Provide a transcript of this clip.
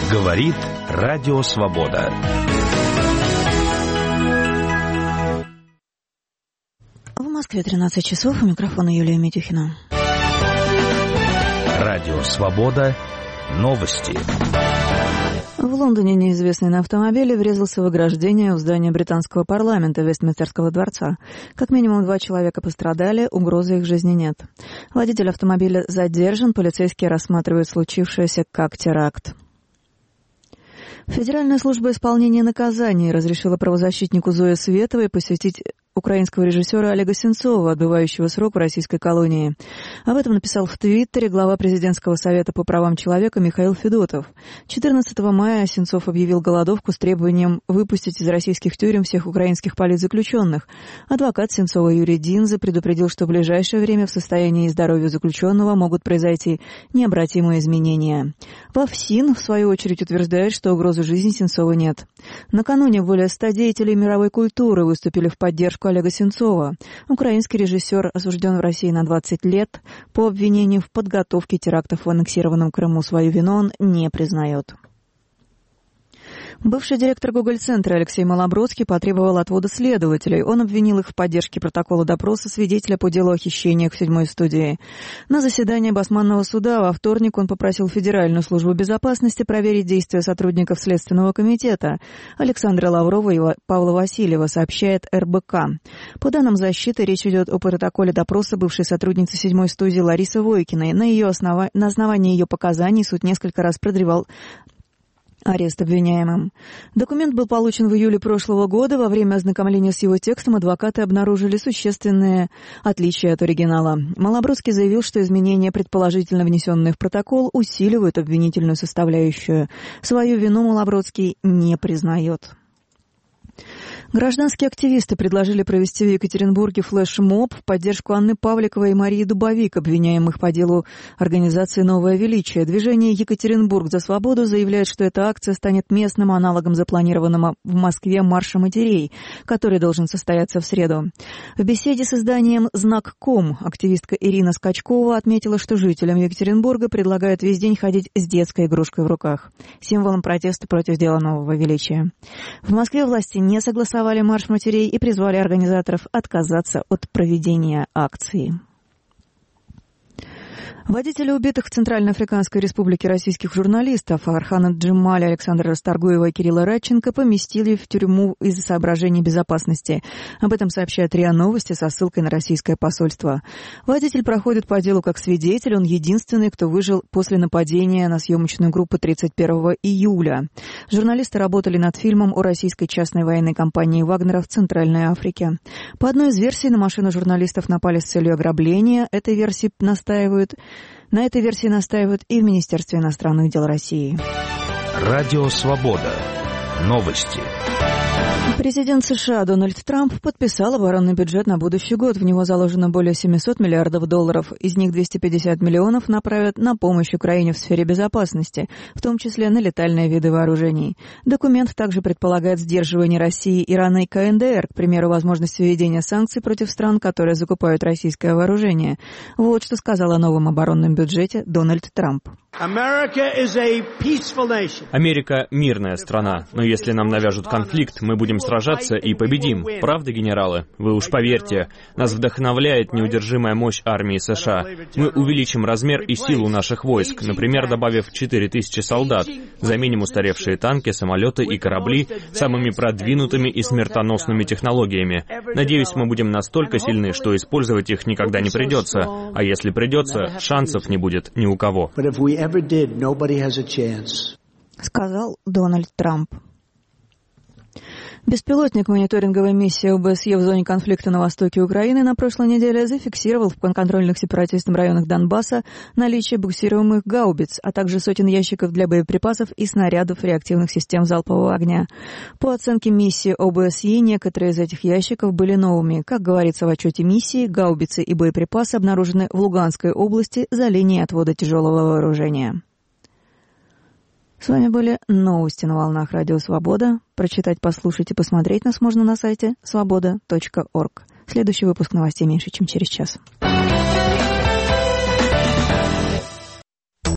Говорит Радио Свобода. В Москве 13 часов. У микрофона Юлия Митюхина. Радио Свобода. Новости. В Лондоне неизвестный на автомобиле врезался в ограждение у здания британского парламента Вестминстерского дворца. Как минимум 2 человека пострадали, угрозы их жизни нет. Водитель автомобиля задержан, полицейские рассматривают случившееся как теракт. Федеральная служба исполнения наказаний разрешила правозащитнику Зое Световой посетить украинского режиссера Олега Сенцова, отбывающего срок в российской колонии. Об этом написал в Твиттере глава президентского совета по правам человека Михаил Федотов. 14 мая Сенцов объявил голодовку с требованием выпустить из российских тюрем всех украинских политзаключенных. Адвокат Сенцова Юрий Динзе предупредил, что в ближайшее время в состоянии здоровья заключенного могут произойти необратимые изменения. ФСИН, в свою очередь, утверждает, что угрозы жизни Сенцова нет. Накануне более 100 деятелей мировой культуры выступили в поддержку Олега Сенцова. Украинский режиссер осужден в России на 20 лет. По обвинению в подготовке терактов в аннексированном Крыму свою вину он не признает. Бывший директор Гоголь-центра Алексей Малобродский потребовал отвода следователей. Он обвинил их в поддержке протокола допроса свидетеля по делу о хищениях в 7-й студии. На заседании Басманного суда во вторник он попросил Федеральную службу безопасности проверить действия сотрудников Следственного комитета Александра Лаврова и Павла Васильева, сообщает РБК. По данным защиты, речь идет о протоколе допроса бывшей сотрудницы 7-й студии Ларисы Войкиной. На основании ее показаний суд несколько раз продлевал арест обвиняемым. Документ был получен в июле прошлого года. Во время ознакомления с его текстом адвокаты обнаружили существенные отличия от оригинала. Малобродский заявил, что изменения, предположительно внесенные в протокол, усиливают обвинительную составляющую. Свою вину Малобродский не признает. Гражданские активисты предложили провести в Екатеринбурге флешмоб в поддержку Анны Павликовой и Марии Дубовик, обвиняемых по делу организации «Новое величие». Движение «Екатеринбург за свободу» заявляет, что эта акция станет местным аналогом запланированного в Москве марша матерей, который должен состояться в среду. В беседе с изданием «Знак.ком» активистка Ирина Скачкова отметила, что жителям Екатеринбурга предлагают весь день ходить с детской игрушкой в руках, символом протеста против дела «Нового величия». В Москве власти не согласовали марш матерей и призвали организаторов отказаться от проведения акции. Водители убитых в Центральноафриканской республике российских журналистов Архана Джемаля, Александра Расторгуева и Кирилла Радченко поместили в тюрьму из-за соображений безопасности. Об этом сообщает РИА Новости со ссылкой на российское посольство. Водитель проходит по делу как свидетель. Он единственный, кто выжил после нападения на съемочную группу 31 июля. Журналисты работали над фильмом о российской частной военной компании «Вагнера» в Центральной Африке. По одной из версий, на машину журналистов напали с целью ограбления. На этой версии настаивают и в Министерстве иностранных дел России. Радио Свобода. Новости. Президент США Дональд Трамп подписал оборонный бюджет на будущий год. В него заложено более $700 миллиардов. Из них 250 миллионов направят на помощь Украине в сфере безопасности, в том числе на летальные виды вооружений. Документ также предполагает сдерживание России, Ирана и КНДР, к примеру, возможность введения санкций против стран, которые закупают российское вооружение. Вот что сказал о новом оборонном бюджете Дональд Трамп. Америка – мирная страна, но если нам навяжут конфликт, мы будем сражаться и победим. Правда, генералы? Вы уж поверьте, нас вдохновляет неудержимая мощь армии США. Мы увеличим размер и силу наших войск, например, добавив 4000 солдат, заменим устаревшие танки, самолеты и корабли самыми продвинутыми и смертоносными технологиями. Надеюсь, мы будем настолько сильны, что использовать их никогда не придется, а если придется, шансов не будет ни у кого. Сказал Дональд Трамп. Беспилотник мониторинговой миссии ОБСЕ в зоне конфликта на востоке Украины на прошлой неделе зафиксировал в подконтрольных сепаратистам районах Донбасса наличие буксируемых гаубиц, а также сотен ящиков для боеприпасов и снарядов реактивных систем залпового огня. По оценке миссии ОБСЕ, некоторые из этих ящиков были новыми. Как говорится в отчете миссии, гаубицы и боеприпасы обнаружены в Луганской области за линией отвода тяжелого вооружения. С вами были новости на волнах Радио Свобода. Прочитать, послушать и посмотреть нас можно на сайте svoboda.org. Следующий выпуск новостей меньше, чем через час.